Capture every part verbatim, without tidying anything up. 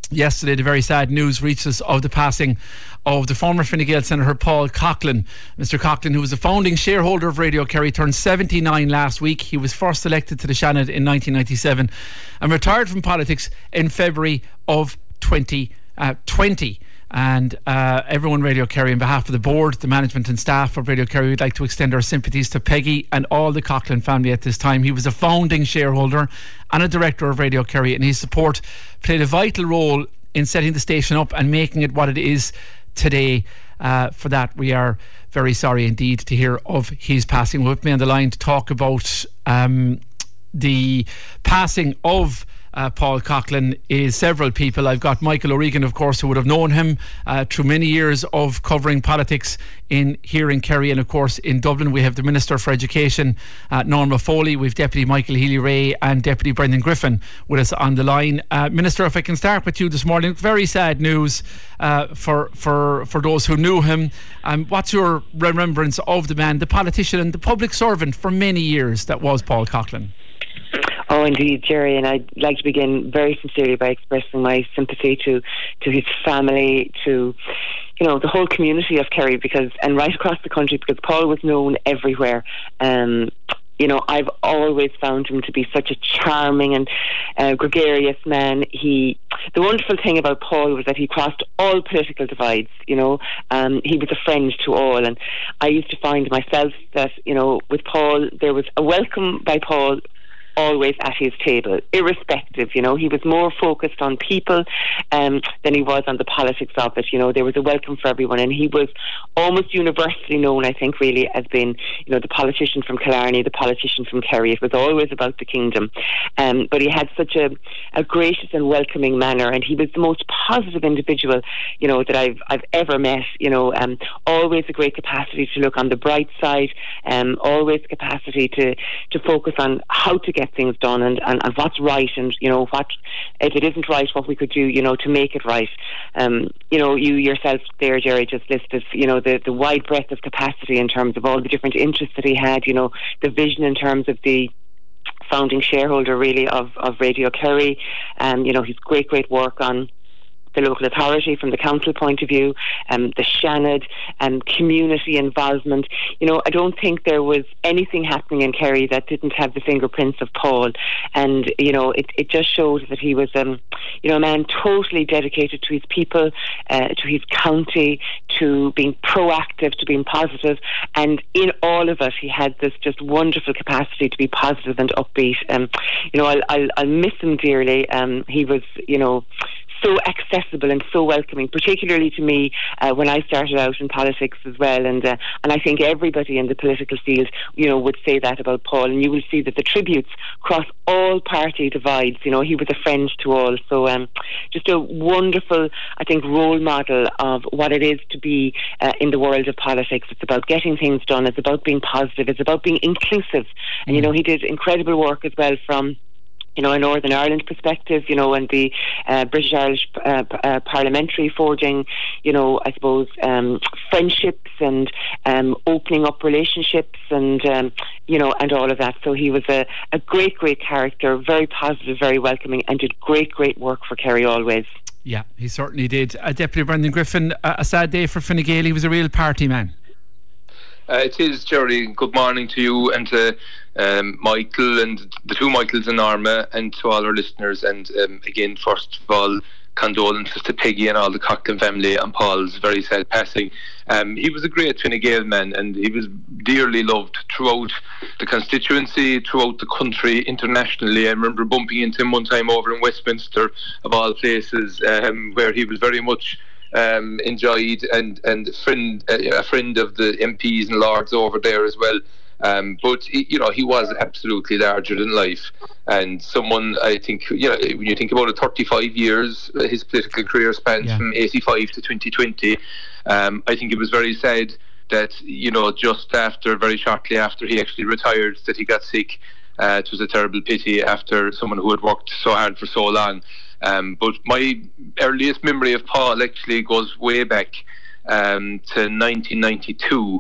Yesterday, the very sad news reached us of the passing of the former Fine Gael Senator Paul Coughlin. Mister Coughlin, who was a founding shareholder of Radio Kerry, turned seventy-nine last week. He was first elected to the Seanad in nineteen ninety-seven and retired from politics in February of twenty twenty. And uh, everyone Radio Kerry, on behalf of the board, the management and staff of Radio Kerry, would like to extend our sympathies to Peggy and all the Coughlin family at this time. He was a founding shareholder and a director of Radio Kerry, and his support played a vital role in setting the station up and making it what it is today. Uh, for that, we are very sorry indeed to hear of his passing. With me on the line to talk about um, the passing of Uh, Paul Coughlin is several people. I've got Michael O'Regan, of course, who would have known him uh, through many years of covering politics in here in Kerry, and of course in Dublin. We have the Minister for Education, uh, Norma Foley. We've Deputy Michael Healy-Rae and Deputy Brendan Griffin with us on the line. Uh, Minister, if I can start with you this morning, very sad news uh, for for for those who knew him. Um, what's your remembrance of the man, the politician and the public servant for many years that was Paul Coughlin? Oh, indeed, Jerry, and I'd like to begin very sincerely by expressing my sympathy to, to his family, to, you know, the whole community of Kerry, because, and right across the country, because Paul was known everywhere. Um, you know, I've always found him to be such a charming and uh, gregarious man. He, the wonderful thing about Paul was that he crossed all political divides. You know, um, he was a friend to all, and I used to find myself that, you know, with Paul, there was a welcome by Paul always at his table, irrespective. You know, he was more focused on people um, than he was on the politics of it. You know, there was a welcome for everyone, and he was almost universally known, I think, really as being, you know, the politician from Killarney, the politician from Kerry. It was always about the kingdom, um, but he had such a, a gracious and welcoming manner, and he was the most positive individual, you know, that I've I've ever met. You know, um, always a great capacity to look on the bright side, um, always capacity to to focus on how to get things done and, and, and what's right, and you know what, if it isn't right, what we could do, you know, to make it right. Um, you know, you yourself there, Jerry, just listed, you know, the, the wide breadth of capacity in terms of all the different interests that he had, you know, the vision in terms of the founding shareholder really of, of Radio Kerry, um, you know, his great, great work on the local authority from the council point of view, um, the Seanad, and um, community involvement. You know, I don't think there was anything happening in Kerry that didn't have the fingerprints of Paul. And, you know, it, it just showed that he was, um, you know, a man totally dedicated to his people, uh, to his county, to being proactive, to being positive. And in all of it, he had this just wonderful capacity to be positive and upbeat. Um, you know, I'll, I'll, I'll miss him dearly. Um, he was, you know, so accessible and so welcoming, particularly to me uh, when I started out in politics as well, and uh, and I think everybody in the political field, you know, would say that about Paul. And you will see that the tributes cross all party divides. You know, he was a friend to all. So um, just a wonderful, I think, role model of what it is to be uh, in the world of politics. It's about getting things done. It's about being positive. It's about being inclusive. And you know, he did incredible work as well from, you know, a Northern Ireland perspective, you know, and the uh, British Irish uh, uh, parliamentary forging, you know, I suppose, um, friendships and um, opening up relationships and, um, you know, and all of that. So he was a, a great, great character, very positive, very welcoming, and did great, great work for Kerry always. Yeah, he certainly did. Uh, Deputy Brendan Griffin, uh, a sad day for Fine Gael. He was a real party man. Uh, it is, Jerry. Good morning to you and to um, Michael and the two Michaels and Norma, and to all our listeners. And um, again, first of all, condolences to Peggy and all the Coughlin family on Paul's very sad passing. Um, he was a great Fine Gael man, and he was dearly loved throughout the constituency, throughout the country, internationally. I remember bumping into him one time over in Westminster, of all places, um, where he was very much Um, enjoyed and and friend uh, a friend of the M Ps and Lords over there as well. Um, but he, you know, he was absolutely larger than life, and someone, I think, you know, when you think about it, thirty-five years, his political career spans yeah. from eighty-five to twenty twenty. Um, I think it was very sad that, you know, just after, very shortly after he actually retired, that he got sick. Uh, it was a terrible pity after someone who had worked so hard for so long. Um, but my earliest memory of Paul actually goes way back um, to nineteen ninety-two.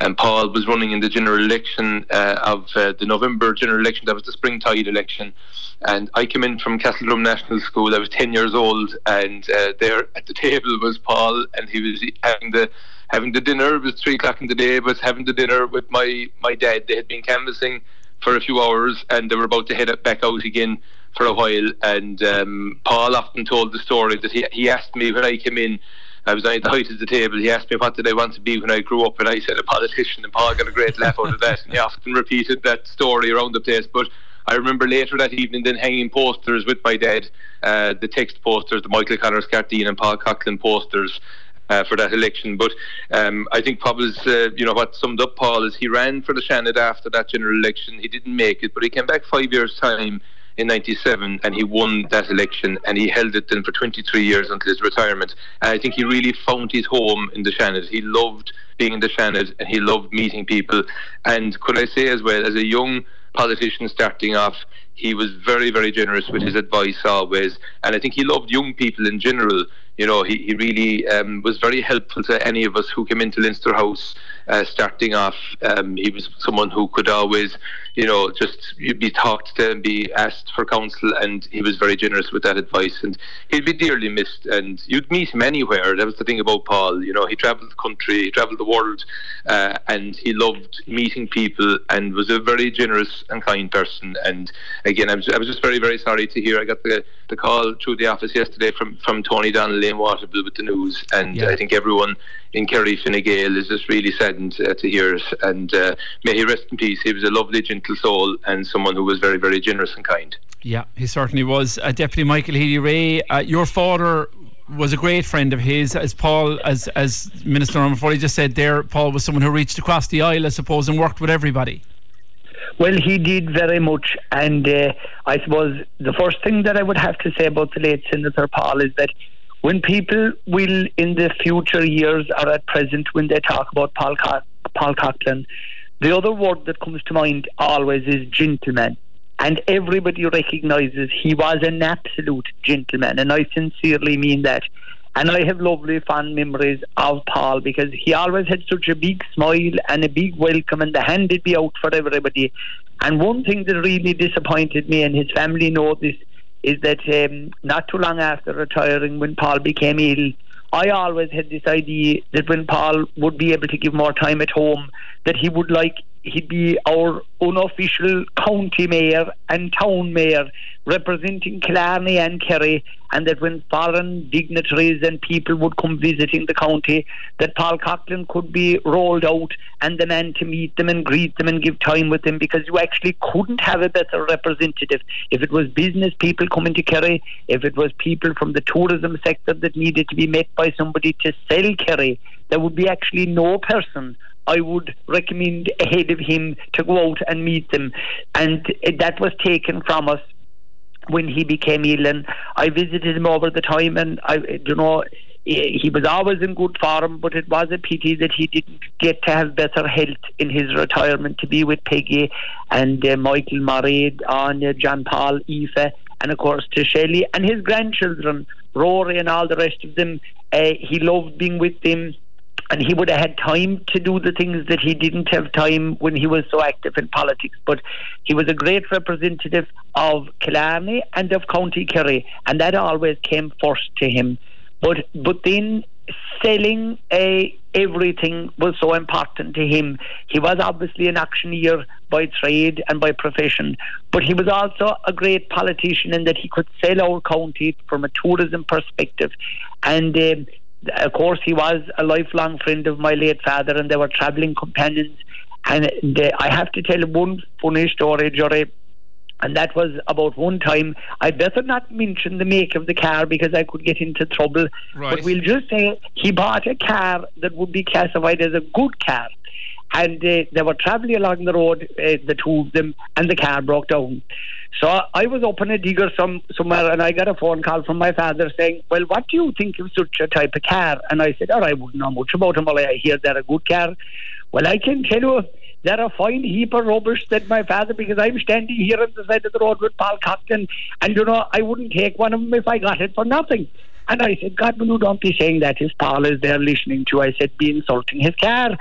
and Paul was running in the general election uh, of uh, the November general election. That was the springtide election, and I came in from Castledrum National School. I was ten years old, and uh, there at the table was Paul, and he was having the having the dinner. It was three o'clock in the day, but having the dinner with my my dad. They had been canvassing for a few hours, and they were about to head back out again for a while. And um, Paul often told the story that he he asked me when I came in. I was at the height of the table. He asked me what did I want to be when I grew up, and I said a politician. And Paul got a great laugh out of that. And he often repeated that story around the place. But I remember later that evening then hanging posters with my dad, uh, the text posters, the Michael Connors Carteen and Paul Coughlin posters. Uh, for that election. But um, I think Paul's, uh, you know, what summed up Paul is he ran for the Seanad after that general election. He didn't make it, but he came back five years' time in ninety-seven, and he won that election, and he held it then for twenty-three years until his retirement. And I think he really found his home in the Seanad. He loved being in the Seanad, and he loved meeting people. And could I say as well, as a young politician starting off, he was very, very generous with his advice always. And I think he loved young people in general. You know, he, he really um, was very helpful to any of us who came into Leinster House uh, starting off. Um, he was someone who could always, you know, just be talked to and be asked for counsel, and he was very generous with that advice, and he'd be dearly missed. And you'd meet him anywhere. That was the thing about Paul. You know, he travelled the country, he travelled the world, uh, and he loved meeting people and was a very generous and kind person. And again, I was, I was just very, very sorry to hear. I got the, the call through the office yesterday from, from Tony Donnelly in Waterville with the news, and yeah. I think everyone in Kerry Fine Gael is just really saddened uh, to hear it. And uh, may he rest in peace. He was a lovely, gentle soul and someone who was very, very generous and kind. Yeah, he certainly was. Uh, Deputy Michael Healy-Rae, uh, your father was a great friend of his, as Paul, as as Minister Norman Foley just said there. Paul was someone who reached across the aisle, I suppose, and worked with everybody. Well, he did very much, and uh, I suppose the first thing that I would have to say about the late Senator Paul is that when people will, in the future years or at present, when they talk about Paul, Co- Paul Coughlin, the other word that comes to mind always is gentleman. And everybody recognises he was an absolute gentleman, and I sincerely mean that. And I have lovely fond memories of Paul, because he always had such a big smile and a big welcome, and the hand would be out for everybody. And one thing that really disappointed me, and his family know this, is that um, not too long after retiring, when Paul became ill, I always had this idea that when Paul would be able to give more time at home, that he would like he'd be our unofficial county mayor and town mayor, representing Killarney and Kerry, and that when foreign dignitaries and people would come visiting the county, that Paul Coughlin could be rolled out and the man to meet them and greet them and give time with them, because you actually couldn't have a better representative. If it was business people coming to Kerry, if it was people from the tourism sector that needed to be met by somebody to sell Kerry, there would be actually no person I would recommend ahead of him to go out and meet them. And that was taken from us when he became ill, and I visited him over the time, and I, you know, he was always in good form, but it was a pity that he didn't get to have better health in his retirement, to be with Peggy and uh, Michael Murray, Anya, John Paul, Aoife, and of course to Shelley and his grandchildren, Rory and all the rest of them. Uh, he loved being with them, and he would have had time to do the things that he didn't have time when he was so active in politics. But he was a great representative of Killarney and of County Kerry, and that always came first to him. But but then selling uh, everything was so important to him. He was obviously an auctioneer by trade and by profession, but he was also a great politician in that he could sell our county from a tourism perspective. And um, of course, he was a lifelong friend of my late father, and they were travelling companions. And uh, I have to tell one funny story, Jerry, and that was about one time. I'd better not mention the make of the car because I could get into trouble. Right. But we'll just say he bought a car that would be classified as a good car. And uh, they were travelling along the road, uh, the two of them, and the car broke down. So I was up in a digger some, somewhere, and I got a phone call from my father saying, well, what do you think of such a type of car? And I said, oh, I wouldn't know much about them. Well, I hear they're a good car. Well, I can tell you, they're a fine heap of rubbish, said my father, because I'm standing here on the side of the road with Paul Coughlin, and, you know, I wouldn't take one of them if I got it for nothing. And I said, God, well, you don't be saying that if Paul is there listening to you. I said, be insulting his car.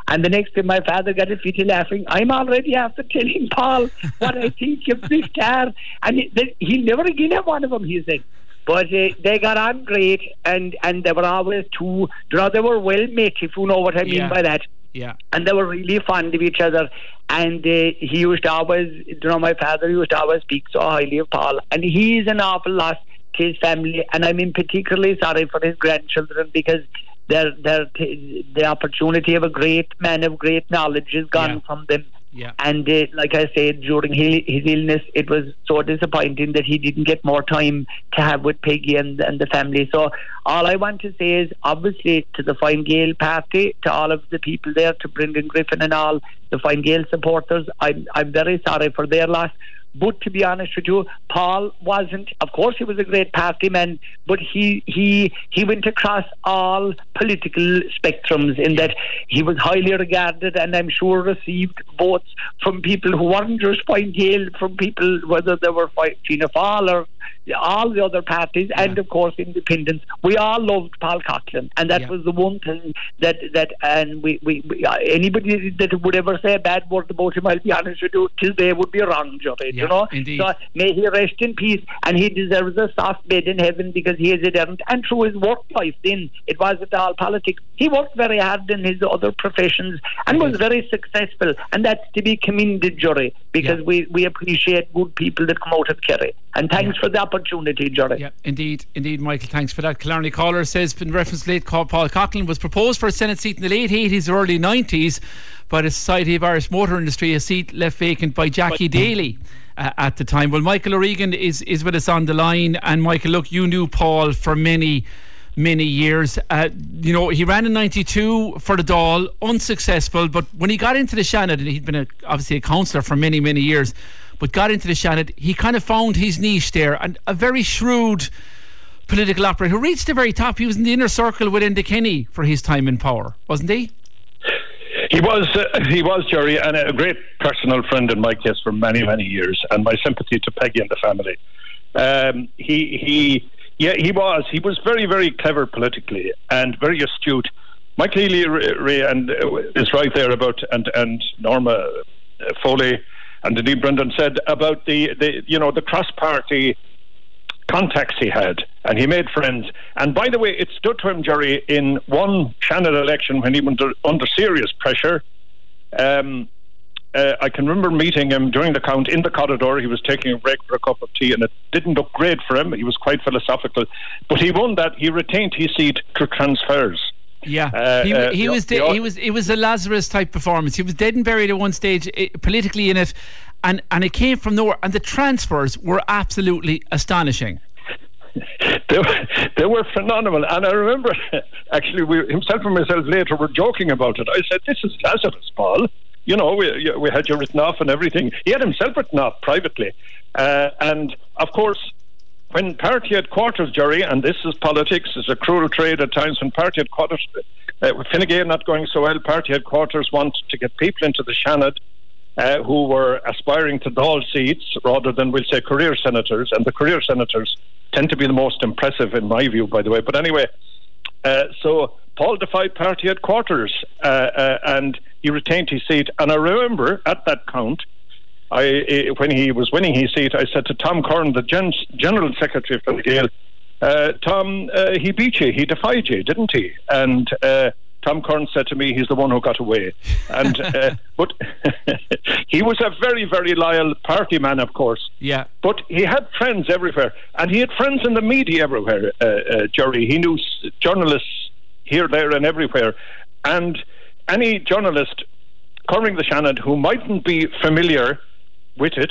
And the next day my father got a fit laughing. I'm already after telling Paul what I think of this car. And he, he'll never again have one of them, he said. But uh, they got on great, and, and they were always two, you know, they were well met, if you know what I mean yeah. by that. Yeah. And they were really fond of each other. And uh, he used to always, you know, my father used to always speak so highly of Paul. And he's an awful lot to his family. And I'm in particularly sorry for his grandchildren, because they're, they're t- the opportunity of a great man of great knowledge is gone yeah. from them. Yeah. And uh, like I said, during his, his illness, it was so disappointing that he didn't get more time to have with Peggy and, and the family. So all I want to say is, obviously, to the Fine Gael party, to all of the people there, to Brendan Griffin and all the Fine Gael supporters, I'm, I'm very sorry for their loss. But to be honest with you, Paul wasn't, of course he was a great party man, but he he he went across all political spectrums, in that he was highly regarded, and I'm sure received votes from people who weren't just Fine Gael, from people whether they were Fianna Fáil or all the other parties, yeah. and of course independents. We all loved Paul Coughlin, and that yeah. was the one thing that that and we, we, we anybody that would ever say a bad word about him, I'll be honest with you, till they would be wrong, Jerry, yeah, you know. indeed. So may he rest in peace, and he deserves a soft bed in heaven, because he is earned, and through his work life then it wasn't all politics. He worked very hard in his other professions and was very successful, and that's to be commended, Jerry, because yeah. we, we appreciate good people that come out of Kerry. And thanks yeah. for the opportunity, Jerry. Yeah, indeed, indeed, Michael. Thanks for that. Killarney caller says, in reference to late Paul Coughlin, was proposed for a Senate seat in the late eighties or early nineties by the Society of Irish Motor Industry, a seat left vacant by Jackie Daly uh, at the time. Well, Michael O'Regan is, is with us on the line. And Michael, look, you knew Paul for many, many years. Uh, you know, he ran in ninety-two for the Dáil, unsuccessful. But when he got into the Seanad, and he'd been a, obviously a councillor for many, many years, but got into the Seanad, he kind of found his niche there, and a very shrewd political operator who reached the very top. He was in the inner circle with Enda Kenny for his time in power, wasn't he? He was, uh, he was, Jerry, and a great personal friend in my case for many, many years, and my sympathy to Peggy and the family. Um, he, he, yeah, he was. He was very, very clever politically and very astute. Michael Healy Ray and uh, is right there about, and and Norma uh, Foley. And indeed, Brendan said about the, the you know, the cross-party contacts he had, and he made friends. And by the way, it stood to him, Jerry, in one Seanad election when he went under, under serious pressure. Um, uh, I can remember meeting him during the count in the corridor. He was taking a break for a cup of tea, and it didn't look great for him. He was quite philosophical. But he won that. He retained his seat through transfers. Yeah, uh, he, uh, he was the, de- he was it was a Lazarus type performance. He was dead and buried at one stage uh, politically in it, and and it came from nowhere. And the transfers were absolutely astonishing. They were, they were phenomenal. And I remember actually, we, himself and myself later were joking about it. I said, "This is Lazarus, Paul. You know, we we had you written off and everything." He had himself written off privately, uh, and of course, when party headquarters, Jerry, and this is politics, it's a cruel trade at times, when party headquarters, uh, with Fine Gael not going so well, party headquarters want to get people into the Seanad uh, who were aspiring to Dáil seats rather than, we'll say, career senators, and the career senators tend to be the most impressive in my view, by the way. But anyway, uh, so Paul defied party headquarters uh, uh, and he retained his seat. And I remember at that count, I, when he was winning his seat, I said to Tom Curran, the gen- General Secretary for the Gael, uh, Tom, uh, he beat you, he defied you, didn't he? And uh, Tom Curran said to me, he's the one who got away. And uh, but he was a very, very loyal party man, of course. Yeah. But he had friends everywhere, and he had friends in the media everywhere, uh, uh, Jerry. He knew s- journalists here, there, and everywhere. And any journalist covering the Seanad who mightn't be familiar with it,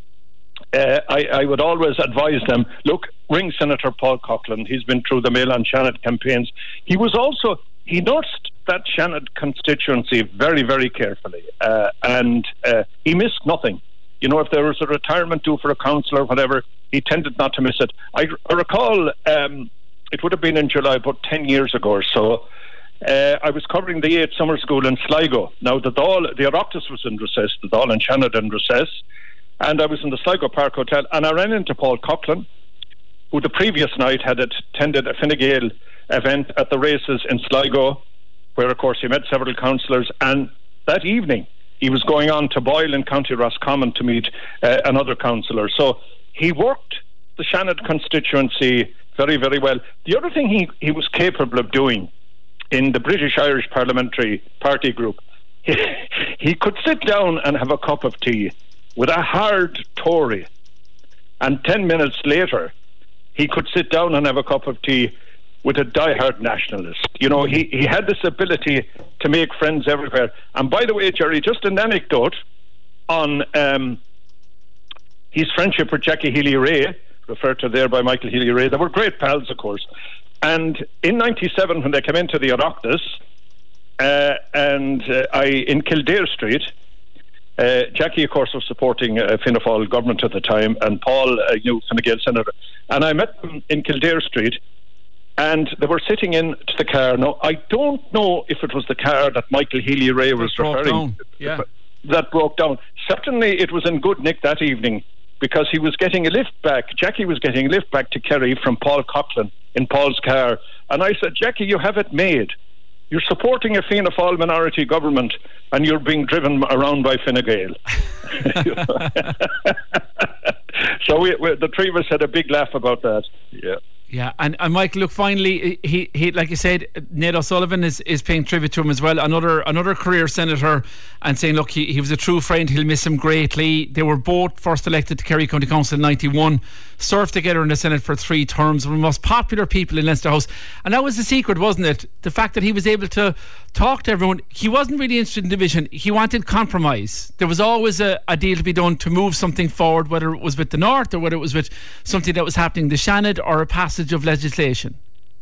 uh, I, I would always advise them, look, ring Senator Paul Coughlin. He's been through the Mail on Seanad campaigns. He was also, he nursed that Seanad constituency very, very carefully, uh, and uh, he missed nothing. You know, if there was a retirement due for a councillor or whatever, he tended not to miss it. I, I recall, um, it would have been in July, about ten years ago or so, Uh, I was covering the eighth summer school in Sligo. Now, the Dáil, the Oireachtas was in recess, the Dáil and Seanad in recess, and I was in the Sligo Park Hotel, and I ran into Paul Coughlin, who the previous night had attended a Fine Gael event at the races in Sligo, where, of course, he met several councillors. And that evening, he was going on to Boyle in County Roscommon to meet uh, another councillor. So he worked the Shannon constituency very, very well. The other thing he, he was capable of doing in the British Irish Parliamentary Party group, he, he could sit down and have a cup of tea with a hard Tory, and ten minutes later he could sit down and have a cup of tea with a diehard nationalist. You know, he, he had this ability to make friends everywhere. And by the way, Jerry, just an anecdote on um, his friendship with Jackie Healy-Rae, referred to there by Michael Healy-Rae. They were great pals, of course. And in ninety-seven, when they came into the Oireachtas, uh, and uh, I in Kildare Street, uh, Jackie, of course, was supporting uh, Fianna Fáil government at the time, and Paul, uh, you know, Fine Gael senator. And I met them in Kildare Street, and they were sitting in to the car. Now, I don't know if it was the car that Michael Healy-Rae was referring to, yeah. that broke down. Certainly, it was in good nick that evening, because he was getting a lift back. Jackie was getting a lift back to Kerry from Paul Coughlin in Paul's car. And I said, Jackie, you have it made. You're supporting a Fianna Fáil minority government and you're being driven around by Fine Gael. So we, we, the three of us had a big laugh about that. Yeah. Yeah, and, and Michael, look, finally, he, he like you said, Ned O'Sullivan is, is paying tribute to him as well. Another another career senator, and saying, look, he, he was a true friend. He'll miss him greatly. They were both first elected to Kerry County Council in ninety-one, served together in the Senate for three terms, one of the most popular people in Leinster House. And that was the secret, wasn't it? The fact that he was able to talk to everyone. He wasn't really interested in division. He wanted compromise. There was always a, a deal to be done to move something forward, whether it was with the North or whether it was with something that was happening in the Shannon or a passage of legislation.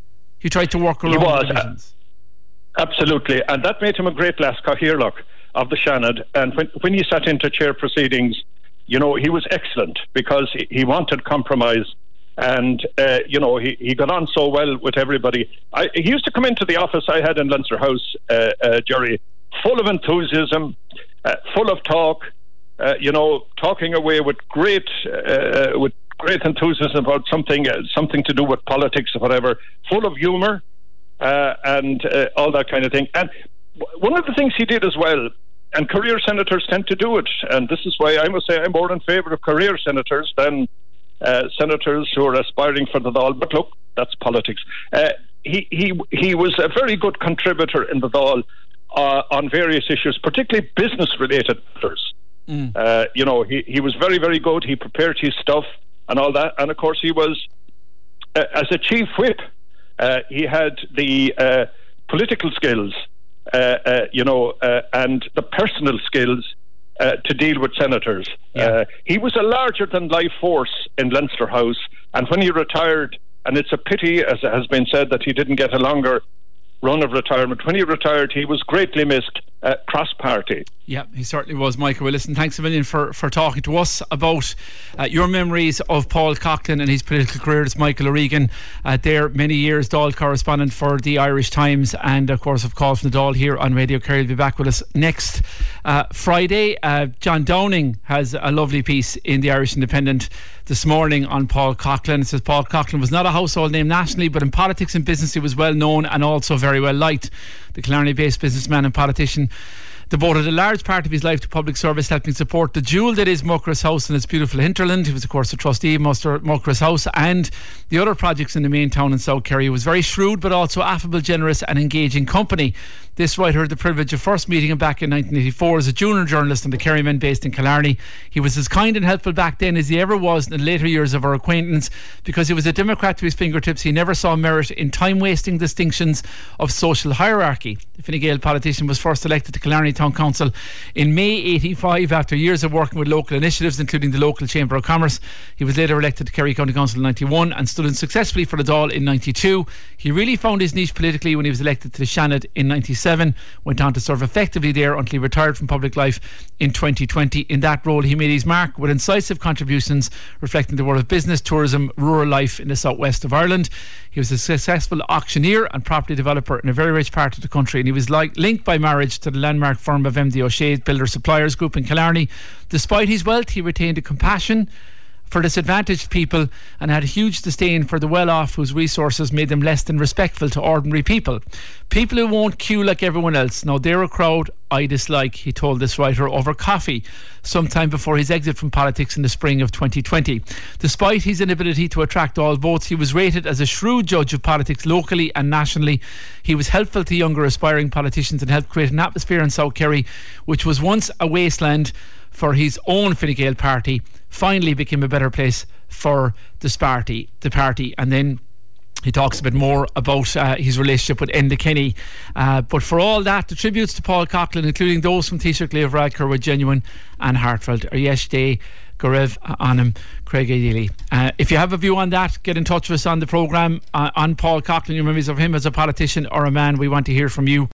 He tried to work around he was, the divisions. Uh, absolutely, and that made him a great last Cathaoirleach of the Shannon. And when, when he sat into chair proceedings, you know, he was excellent because he, he wanted compromise, and uh, you know, he, he got on so well with everybody. I, he used to come into the office I had in Leinster House, uh, uh, Jerry, full of enthusiasm, uh, full of talk, uh, you know, talking away with great uh, with great enthusiasm about something uh, something to do with politics or whatever, full of humour uh, and uh, all that kind of thing. And w- one of the things he did as well, and career senators tend to do it, and this is why I must say I'm more in favour of career senators than uh, senators who are aspiring for the Dáil, but look, that's politics. Uh, he, he, he was a very good contributor in the Dáil uh, on various issues, particularly business-related matters. Mm. Uh, you know, he, he was very, very good. He prepared his stuff and all that. And of course he was, uh, as a chief whip, uh, he had the uh, political skills, uh, uh, you know, uh, and the personal skills uh, to deal with senators. Yeah. Uh, he was a larger than life force in Leinster House, and when he retired, and it's a pity, as it has been said, that he didn't get a longer run of retirement. When he retired, he was greatly missed uh, cross-party. Yeah, he certainly was, Michael. Well, listen, thanks a million for, for talking to us about uh, your memories of Paul Coughlin and his political career. It's Michael O'Regan, uh, there many years Dáil correspondent for the Irish Times, and of course of Call from the Dáil here on Radio Kerry. Will be back with us next uh, Friday. uh, John Downing has a lovely piece in the Irish Independent this morning on Paul Coughlin. It says Paul Coughlin was not a household name nationally, but in politics and business he was well known and also very well liked. The Killarney based businessman and politician devoted a large part of his life to public service, helping support the jewel that is Muckross House and its beautiful hinterland. He was of course a trustee of Muckross House and the other projects in the main town in South Kerry. He was very shrewd but also affable, generous and engaging company. This writer had the privilege of first meeting him back in nineteen eighty-four as a junior journalist on the Kerryman based in Killarney. He was as kind and helpful back then as he ever was in the later years of our acquaintance. Because he was a Democrat to his fingertips, he never saw merit in time-wasting distinctions of social hierarchy. The Fine Gael politician was first elected to Killarney Town Council in May eighty-five after years of working with local initiatives, including the local Chamber of Commerce. He was later elected to Kerry County Council in ninety-one and stood in successfully for the Dáil in ninety-two. He really found his niche politically when he was elected to the Shannon in ninety-seven. Went on to serve effectively there until he retired from public life in twenty twenty. In that role he made his mark with incisive contributions reflecting the world of business, tourism, rural life in the southwest of Ireland. He was a successful auctioneer and property developer in a very rich part of the country, and he was like, linked by marriage to the landmark firm of M D O'Shea Builder Suppliers Group in Killarney. Despite his wealth, he retained a compassion for disadvantaged people and had a huge disdain for the well-off whose resources made them less than respectful to ordinary people. People who won't queue like everyone else. Now they're a crowd I dislike, he told this writer over coffee sometime before his exit from politics in the spring of twenty twenty. Despite his inability to attract all votes, he was rated as a shrewd judge of politics locally and nationally. He was helpful to younger aspiring politicians and helped create an atmosphere in South Kerry which was once a wasteland for his own Fine Gael party, finally became a better place for this party, the party. And then he talks a bit more about uh, his relationship with Enda Kenny. Uh, but for all that, the tributes to Paul Coughlin, including those from Taoiseach Leo Varadkar, were genuine and heartfelt. Ar yesh day, Gorev Anam, Craig Daly. Uh, if you have a view on that, get in touch with us on the programme uh, on Paul Coughlin, your memories of him as a politician or a man. We want to hear from you.